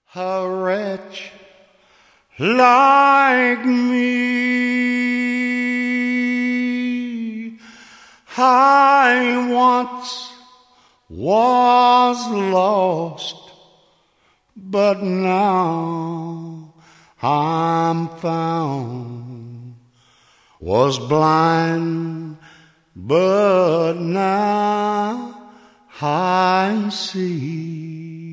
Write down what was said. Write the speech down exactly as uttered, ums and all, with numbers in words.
A wretch like me, I once was lost, but now I'm found. Was blind, but now I see.